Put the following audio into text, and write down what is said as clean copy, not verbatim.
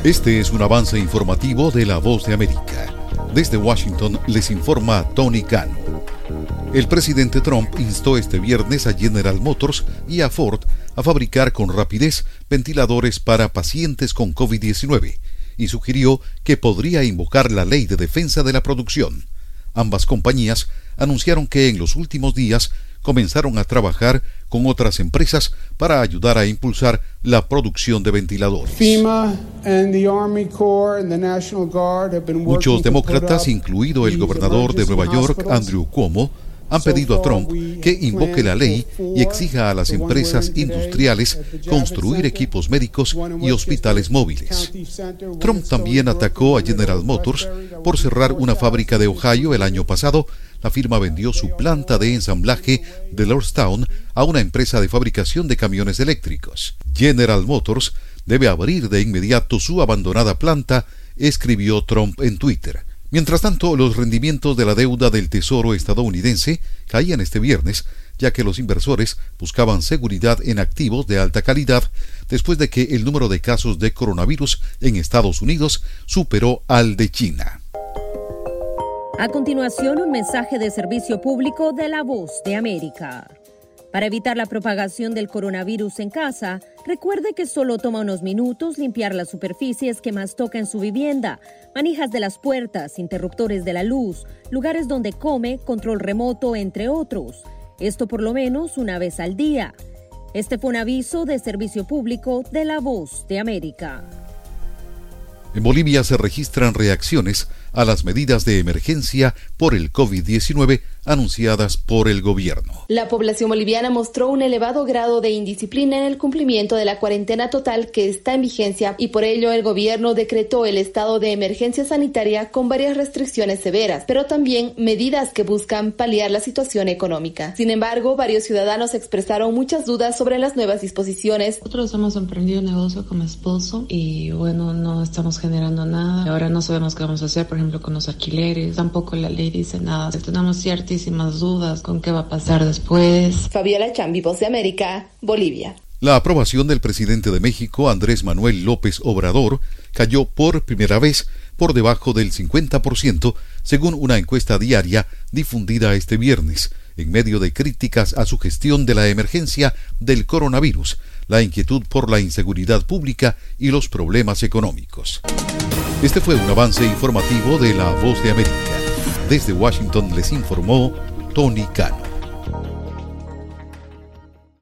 Este es un avance informativo de La Voz de América. Desde Washington les informa Tony Cano. El presidente Trump instó este viernes a General Motors y a Ford a fabricar con rapidez ventiladores para pacientes con COVID-19 y sugirió que podría invocar la ley de defensa de la producción. Ambas compañías anunciaron que en los últimos días comenzaron a trabajar con otras empresas para ayudar a impulsar la producción de ventiladores. Muchos demócratas, incluido el gobernador de Nueva York, Andrew Cuomo, han pedido a Trump que invoque la ley y exija a las empresas industriales construir equipos médicos y hospitales móviles. Trump también atacó a General Motors por cerrar una fábrica de Ohio el año pasado. La firma vendió su planta de ensamblaje de Lordstown a una empresa de fabricación de camiones eléctricos. General Motors debe abrir de inmediato su abandonada planta, escribió Trump en Twitter. Mientras tanto, los rendimientos de la deuda del Tesoro estadounidense caían este viernes, ya que los inversores buscaban seguridad en activos de alta calidad después de que el número de casos de coronavirus en Estados Unidos superó al de China. A continuación, un mensaje de servicio público de La Voz de América. Para evitar la propagación del coronavirus en casa, recuerde que solo toma unos minutos limpiar las superficies que más toca en su vivienda, manijas de las puertas, interruptores de la luz, lugares donde come, control remoto, entre otros. Esto por lo menos una vez al día. Este fue un aviso de servicio público de La Voz de América. En Bolivia se registran reacciones a las medidas de emergencia por el COVID-19 anunciadas por el gobierno. La población boliviana mostró un elevado grado de indisciplina en el cumplimiento de la cuarentena total que está en vigencia y por ello el gobierno decretó el estado de emergencia sanitaria con varias restricciones severas, pero también medidas que buscan paliar la situación económica. Sin embargo, varios ciudadanos expresaron muchas dudas sobre las nuevas disposiciones. Nosotros hemos emprendido un negocio con mi esposo y bueno, no estamos generando nada. Ahora no sabemos qué vamos a hacer, por ejemplo, con los alquileres. Tampoco la ley dice nada. Tenemos ciertísimas dudas con qué va a pasar después. Fabiola Chambi, Voz de América, Bolivia. La aprobación del presidente de México, Andrés Manuel López Obrador, cayó por primera vez por debajo del 50%, según una encuesta diaria difundida este viernes, en medio de críticas a su gestión de la emergencia del coronavirus, la inquietud por la inseguridad pública y los problemas económicos. Este fue un avance informativo de La Voz de América. Desde Washington les informó Tony Cano.